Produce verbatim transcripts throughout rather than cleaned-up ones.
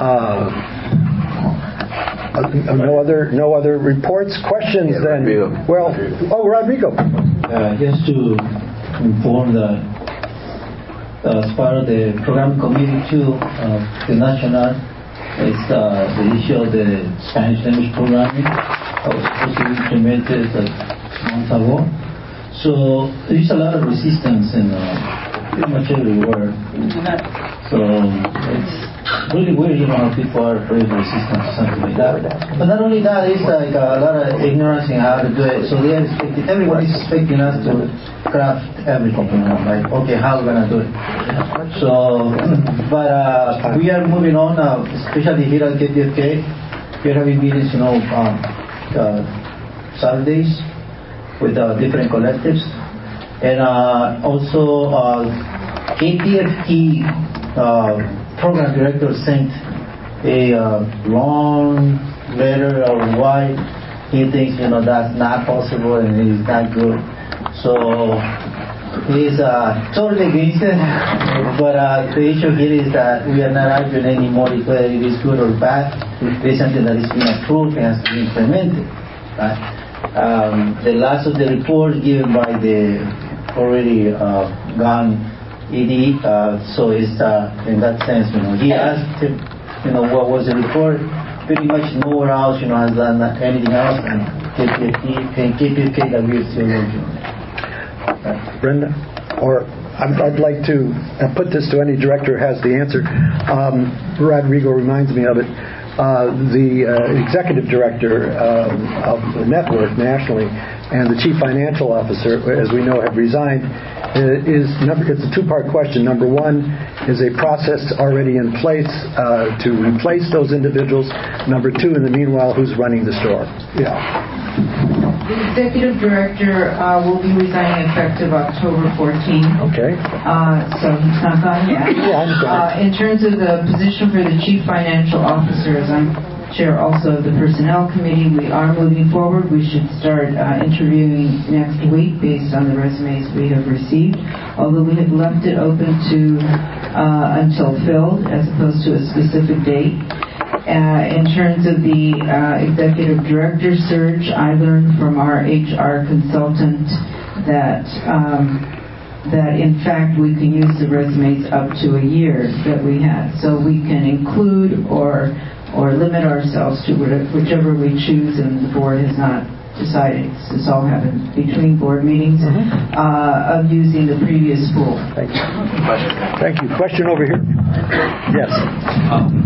Uh, no other, no other reports, questions. Yeah, then, Rodrigo. well, oh, Rodrigo. Uh, just to inform that uh, as part of the program committee too, uh, the national is uh, the issue of the Spanish language programming. I was supposed to be implemented a month ago. So there's a lot of resistance in uh, pretty much everywhere. So it's really weird, you know, how people are very resistant to something like that. But not only that, it's like a lot of ignorance in how to do it. So they are expecting, everyone is expecting us to craft everything, you know, like, okay, how are we going to do it? So, but uh, we are moving on, uh, especially here at K P F K. We're having meetings, you know, um, uh, Saturdays with uh, different collectives. And uh, also, uh, K P F T uh, program director sent a uh, long letter of why he thinks, you know, that's not possible and it is not good. So he's uh, totally against it. But uh, the issue here is that we are not arguing anymore whether it is good or bad. If there's something that is being approved, it has to be implemented. Right? Um, the last of the report given by the already uh, gone E D, uh, so it's uh, in that sense, you know, he asked him, you know, what was the report. Pretty much nowhere else, you know, has done anything else, and K P F T and K P F K that we are still working on. Right. Brenda, or I'd, I'd like to put this to any director who has the answer. Um, Rodrigo reminds me of it. Uh, the uh, executive director uh, of the network nationally and the chief financial officer, as we know, have resigned. Is number, it's a two-part question. Number one, is a process already in place uh, to replace those individuals? Number two, in the meanwhile, who's running the store? Yeah. The executive director uh, will be resigning effective October fourteenth. Okay. Uh, so he's not gone yet. Yeah, I understand. Uh, in terms of the position for the chief financial officer, as I'm chair also of the personnel committee, we are moving forward. We should start uh, interviewing next week based on the resumes we have received, although we have left it open to uh, until filled as opposed to a specific date. Uh, in terms of the uh, executive director search, I learned from our H R consultant that um, that in fact we can use the resumes up to a year that we had, so we can include or or limit ourselves to whichever we choose, and the board has not decided. This all happened between board meetings, mm-hmm. uh, of using the previous pool. Thank you. Thank you. Question over here. Yes. Um,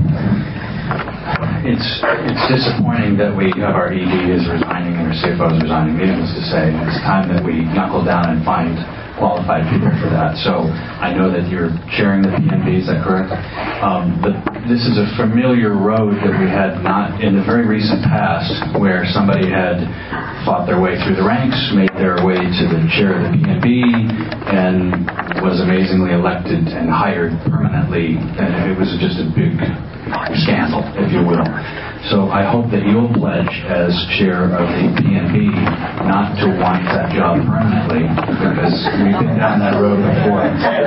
it's it's disappointing that we have our E D is resigning and our C F O is resigning. Needless to say, it's time that we knuckle down and find qualified people for that. So I know that you're chairing the P N B, is that correct? Um, but this is a familiar road that we had not in the very recent past, where somebody had fought their way through the ranks, made their way to the chair of the P N B, and was amazingly elected and hired permanently, and it was just a big scandal, if you will. So I hope that you'll pledge as chair of the P N B not to want that job permanently, because we've been down that road before.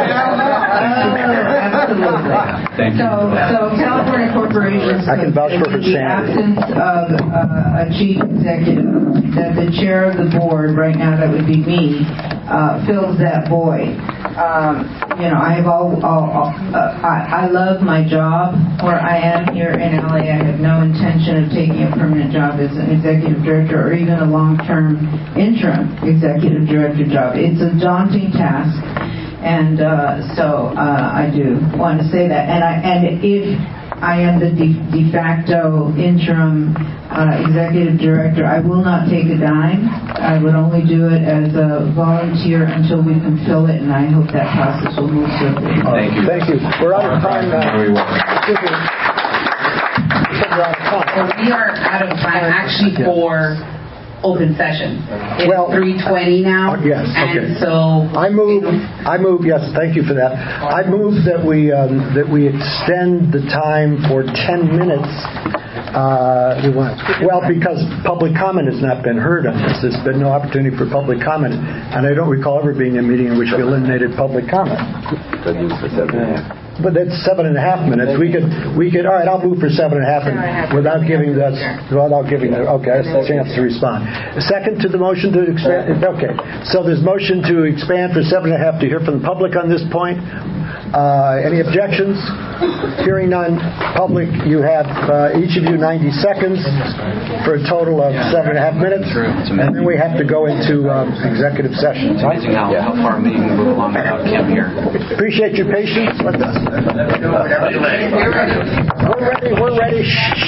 Absolutely. Thank you. So, so California corporations, I can vouch for in the absence of uh, a chief executive, that the chair of the board, right now that would be me, uh, fills that void. Um, you know, I have all, all, all uh, I, I love my job where I am here in L A. I have no intention of taking a permanent job as an executive director or even a long-term interim executive director job. It's a daunting task, and uh, so uh, I do want to say that. And I and if I am the de, de facto interim uh, executive director, I will not take a dime. I would only do it as a volunteer until we can fill it, and I hope that process will move swiftly. Thank you. Thank you. We're out of time now. Very well. So we are out of time actually for open session. It's well, three twenty now. Uh, yes. And okay. so I move. I move. Yes. Thank you for that. I move that we um, that we extend the time for ten minutes. Uh, well, because public comment has not been heard on this. There's been no opportunity for public comment, and I don't recall ever being a meeting in which we eliminated public comment. But that's seven and a half minutes. We could, we could. All right, I'll move for seven and a half, and without giving us, without giving the okay, that's a chance to respond. Second to the motion to expand. Okay, so there's motion to expand for seven and a half to hear from the public on this point. Uh, any objections? Hearing none. Public, you have uh, each of you ninety seconds for a total of seven and a half minutes, and then we have to go into um, executive session. It's amazing how, how far a meeting can move along without Kim here. Appreciate your patience. Let us. We're ready. We're ready.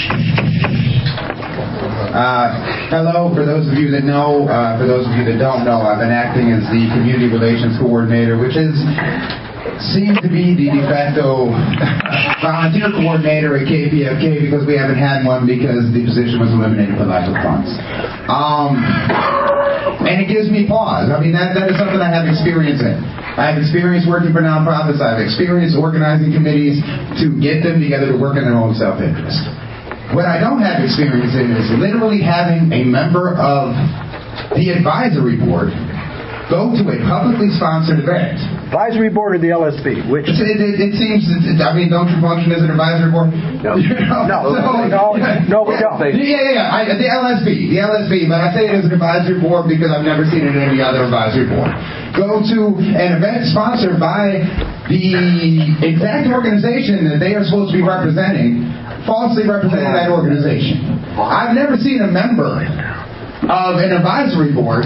Uh, hello. For those of you that know, uh, for those of you that don't know, I've been acting as the community relations coordinator, which is seems to be the de facto volunteer coordinator at K P F K because we haven't had one because the position was eliminated for lack of funds. Um, and it gives me pause. I mean, that, that is something I have experience in. I have experience working for nonprofits. I have experience organizing committees to get them together to work in their own self-interest. What I don't have experience in is literally having a member of the advisory board go to a publicly sponsored event. Advisory board or the L S B? Which? It, it, it seems, it, I mean, don't you function as an advisory board? No. You know, no, so, no, no, we don't. Yeah, yeah, yeah. I, the L S B. The L S B. But I say it as an advisory board because I've never seen it in any other advisory board. Go to an event sponsored by the exact organization that they are supposed to be representing, falsely representing that organization. I've never seen a member of an advisory board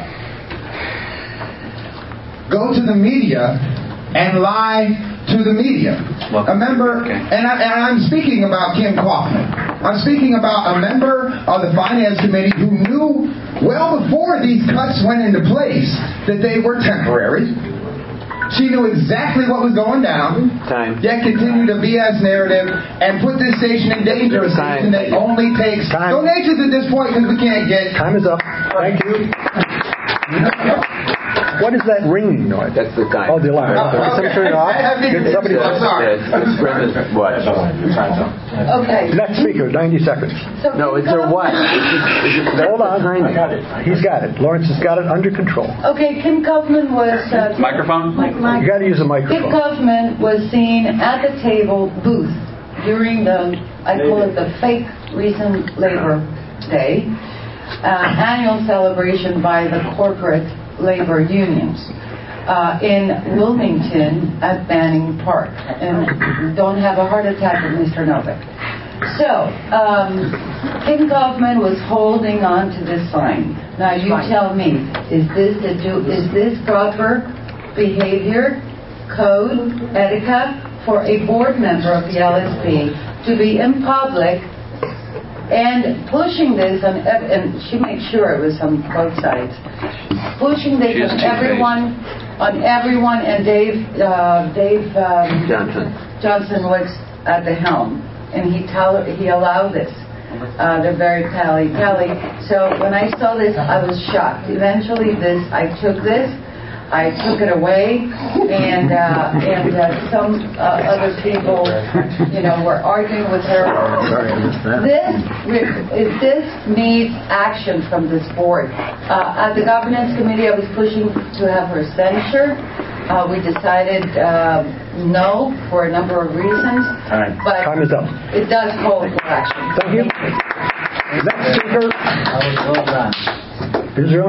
go to the media and lie to the media. A member, and, I, and I'm speaking about Kim Kaufman. I'm speaking about a member of the Finance Committee who knew well before these cuts went into place that they were temporary. She knew exactly what was going down, Time. yet continued a B S narrative and put this station in danger. A station that only takes Time. donations at this point because we can't get... Time is up. Thank you. What is that ringing noise? That's the time. Oh, the alarm. Oh, Somebody okay. turn it off? I- I think Did it's- somebody... I'm sorry. It's Brenda's watch. Okay. Next speaker, ninety seconds. So No, it's her what? Hold on. He's got it. Lawrence has got it under control. Okay, Kim Kaufman was... Uh, Microphone? Mike, Mike. You got to use a Kim microphone. Kaufman was seen at the table booth during the, I call it the fake recent Labor Day, uh, annual celebration by the corporate labor unions. Uh, in Wilmington at Banning Park. And don't have a heart attack with Mister Novak. So, um, Kim Kaufman was holding on to this sign. Now you tell me, is this the do, is this proper behavior, code, etiquette for a board member of the L S P to be in public and pushing this on, ev- and she made sure it was on both sides, pushing this She has on two everyone, on everyone, and Dave, uh, Dave um, Johnson. Johnson was at the helm, and he tol- he allowed this. Uh, they're very pally-pally. So when I saw this, I was shocked. Eventually, this I took this. I took it away, and uh, and uh, some uh, other people, you know, were arguing with her. Sorry, I missed that. This if this needs action from this board. Uh, at the governance committee, I was pushing to have her censured. Uh, we decided uh, no for a number of reasons, but Time is up. it does call for action. Thank you. Next speaker. Israel?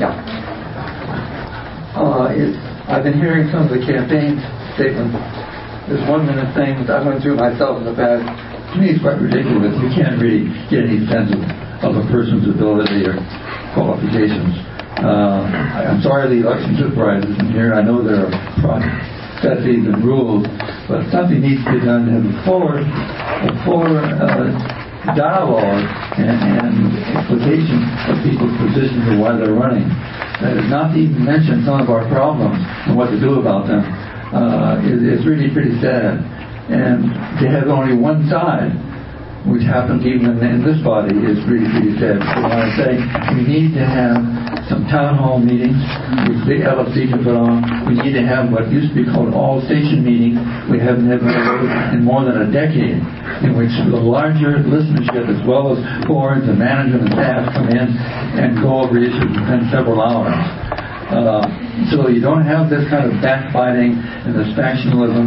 Uh, it, I've been hearing some of the campaign statements. There's one-minute things I went through myself in the past. To me, it's quite ridiculous. You can't really get any sense of, of a person's ability or qualifications. Uh, I'm sorry the election supervisor isn't here. I know there are processes and rules, but something needs to be done to have a fuller, a fuller uh, dialogue and, and explication of people's positions and why they're running. That is not to even mention some of our problems and what to do about them uh, is, is really pretty sad. And to have only one side, which happens even in, in this body, is really pretty sad. So I say we need to have some town hall meetings, which the L F C can put on. We need to have what used to be called all-station meetings. We haven't had one of those in more than a decade, in which the larger listenership, as well as boards and management and staff, come in and go over issues and spend several hours. Uh, so you don't have this kind of backbiting and this factionalism.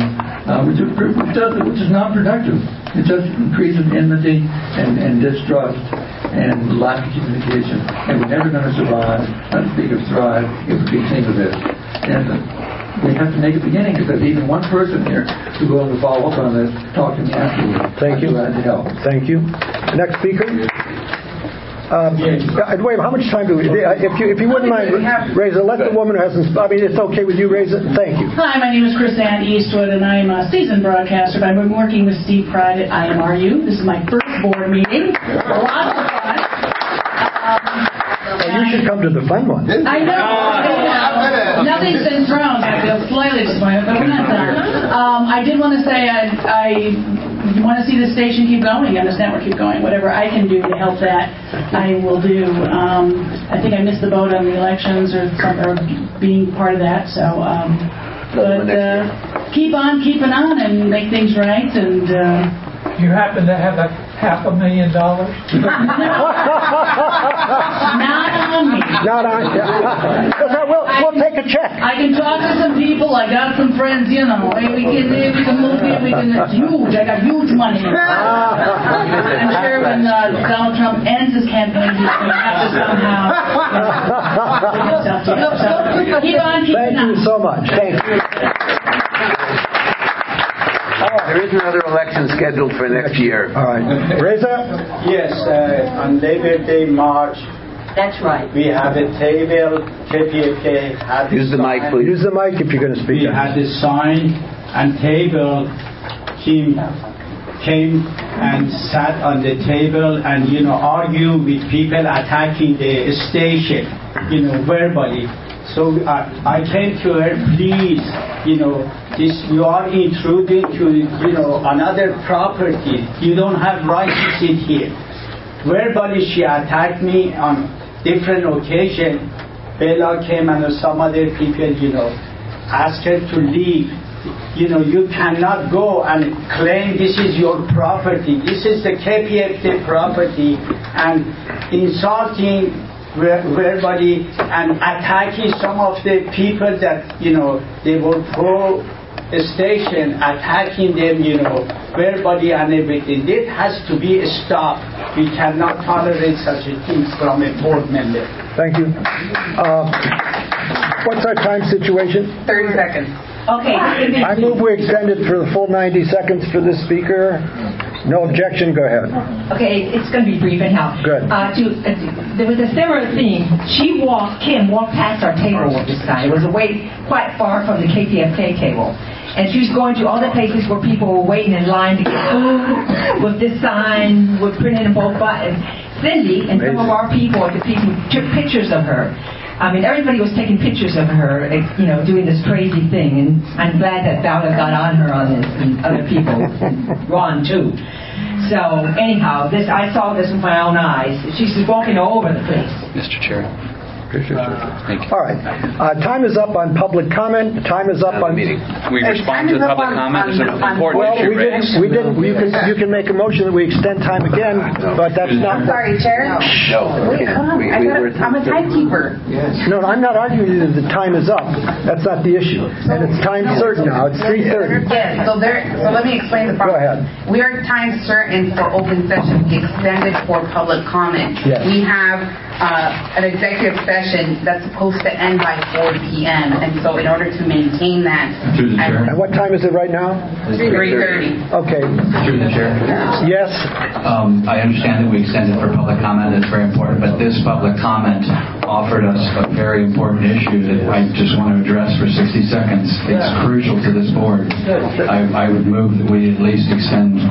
uh, which, is, which, does, which is non-productive. It just increases enmity and, and distrust and lack of communication. And we're never going to survive, not speak of thrive, if we continue this. And uh, we have to make a beginning, because there's even one person here who's willing to follow up on this. Talk to me afterwards. Thank you. I'm glad to help. Thank you. Next speaker. Um, uh, wait, how much time do we? Uh, if you if you wouldn't mind, Reza, let the woman who hasn't. I mean, it's okay with you, Reza. Thank you. Hi, my name is Chris Ann Eastwood, and I'm a seasoned broadcaster. But I've been working with Steve Pride at I M R U. This is my first board meeting. Lots of fun. Um, well, you should come to the fun one. I know. I know. Nothing's been thrown. I feel slightly disappointed, but we're not done. Um, I did want to say I. I You want to see the station keep going and this network keep going. Whatever I can do to help that, I will do. Um, I think I missed the boat on the elections or, or being part of that. So, um, but uh, keep on keeping on and make things right. And uh, you happen to have a half a million dollars? Not on me. Not on you. We'll, we'll take a check. I can talk to some people. I got some friends, you know. Hey, we can we can move here. We can. It's huge. I got huge money. I'm sure when uh, Donald Trump ends his campaign, he's going to have to somehow bring himself together. So keep on keeping Thank on. you so much. Thank you. There is another election scheduled for next year. All right. Reza? Yes, uh, on Labor Day March. That's right. We have a table. K P F K had Use the mic, please. Use the mic if you're going to speak. We had a sign and table. Team came and sat on the table and, you know, argue with people attacking the station, you know, verbally. So I, I came to her, please, you know, this you are intruding to, you know, another property. You don't have right to sit here. Verbally, she attacked me on different occasions. Bella came and some other people, you know, asked her to leave. You know, you cannot go and claim this is your property. This is the K P F K property, and insulting verbally and attacking some of the people that, you know, they were pro station, attacking them, you know, verbally and everything. This has to be stopped. We cannot tolerate such a thing from a board member. Thank you. Uh, what's our time situation? thirty seconds. Okay. I move we extend it for the full ninety seconds for this speaker. No objection. Go ahead. Okay, it's going to be brief anyhow. Good. Uh, to, uh, there was a similar theme. She walked, Kim walked past our table this time. It was away quite far from the K P F K table. And she was going to all the places where people were waiting in line to get food with this sign, with printed in both buttons. Cindy and Amazing. Some of our people, the people took pictures of her. I mean, everybody was taking pictures of her, you know, doing this crazy thing. And I'm glad that Valda got on her on this, and other people, and Ron too. So anyhow, this I saw this with my own eyes. She's walking all over the place. Mister Chair. Thank you. All right. Uh, time is up on public comment. Time is up on meeting. We respond to the public comment. It's an important well, issue we didn't. raised. We didn't. You can you can make a motion that we extend time again, but that's not. I'm sorry, Chair. No. Wait, come on. We, I we gotta, I'm a timekeeper. Yes. No, I'm not arguing that the time is up. That's not the issue. And it's time certain now. It's three thirty. Yes. So there. So let me explain the problem. Go ahead. We are time certain for open session, extended for public comment. Yes. We have uh, an executive session that's supposed to end by four p.m. and so in order to maintain that. Through the chair. And what time is it right now? three thirty. Okay. Through the chair. Yes. Um, I understand that we extended for public comment. It's very important, but this public comment offered us a very important issue that I just want to address for sixty seconds. It's crucial to this board. I, I would move that we at least extend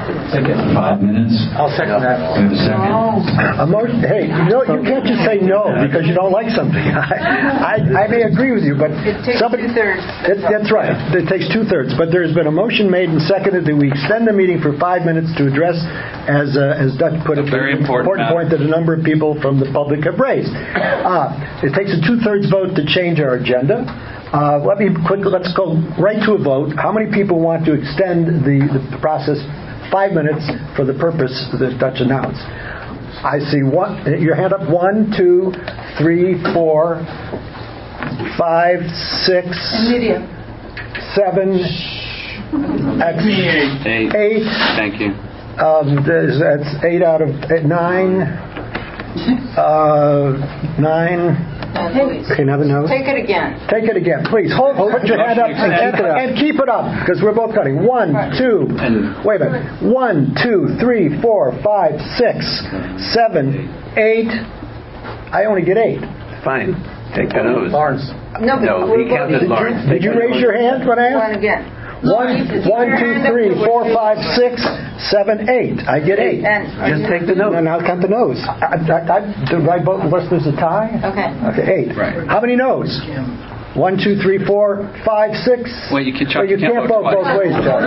five minutes. I'll second that. We have a second. A motion, hey, you know, you can't just say no because you don't like something. I, I, I may agree with you, but it takes somebody, two-thirds. It, that's right. It takes two-thirds. But there's been a motion made and seconded that we extend the meeting for five minutes to address, as uh, as Dutch put it, a very important, important point that a number of people from the public have raised. Uh, it takes a two-thirds vote to change our agenda. Uh, let me quickly, let's go right to a vote. How many people want to extend the, the process five minutes for the purpose that Dutch announced? I see one. Your hand up. One, two, three, four, five, six, Lydia. seven, That's Eight. Eight. Thank you. Um, there's- that's eight out of eh, nine. Uh, nine. Okay, another nose. Take it again. Take it again, please. Hold, put your hand up and keep it up. And keep it up, because we're both cutting. One, two, wait a minute. One, two, three, four, five, six, seven, eight. I only get eight. Fine. Take the nose. Lawrence. No, but No, we're he counted both- Lawrence. Did you raise your hand when I asked? One again. One, one, two, three, four, five, six, seven, eight. I get eight. And Just take the nose. And I'll count the nose. I, I, I, do I vote unless there's a tie? Okay. Okay, eight. Right. How many no's? One, two, three, four, five, six. Well, you can Oh, you can't vote both ways, Chuck.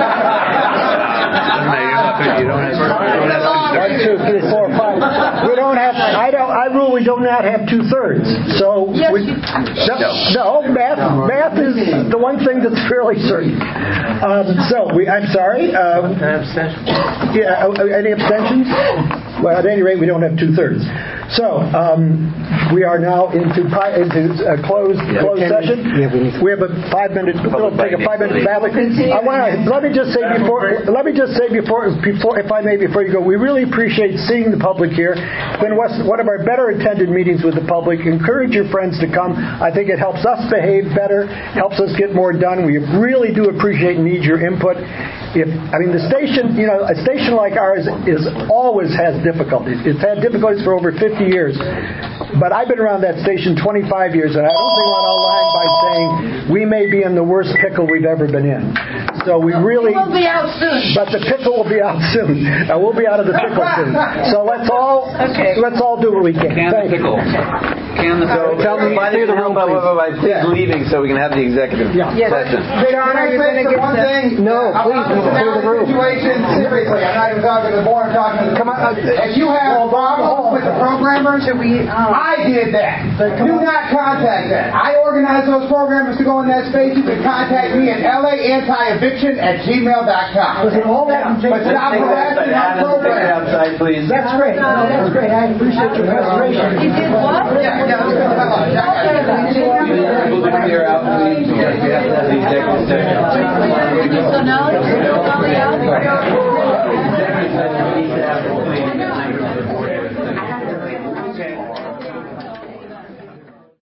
You don't have, you don't have One, two, three, four, five. We don't have. I don't. I rule we do not have two thirds. So Yes, we, you- no, no, math. Math is the one thing that's fairly certain. Um, so we. I'm sorry. Um, yeah. uh, Any abstentions? Well, at any rate, we don't have two thirds. So um, we are now into pi- into uh, closed closed session. We have a five minute. We'll take a five minute ballot. I want to let me just say before. Let me just say before before if I may before you go. We really appreciate seeing the public here. It's been one of our better attended meetings with the public. Encourage your friends to come. I think it helps us behave better. Helps us get more done. We really do appreciate and need your input. If I mean the station, you know, a station like ours is always has difficulties. It's had difficulties for over fifty years. But I've been around that station twenty-five years, and I don't think I'll lie by saying we may be in the worst pickle we've ever been in. So we really, We'll be out soon. but the pickle will be out soon. Uh, we'll be out of the pickle soon. So let's all Okay. let's all do what we can. Can the Thank you. pickle. Can the So pickle. tell me, clear the room, by, by, by, please Yeah. leaving so we can have the executive Yeah. Yes. session. John, are you going to get one thing? No, I please, want this no, clear the room. situation seriously. I'm not even talking to the board. I'm talking to the. Come on, uh, If you have problems with the programmers, I did that. Do not contact that. I organized those programmers to go in that space. You can contact me at L A anti eviction at gmail dot com. Listen, all that. But stop harassing our programmers. Outside, please. That's great. No, that's great. I appreciate your restoration. You did what? Yeah, yeah, let's go. Hello.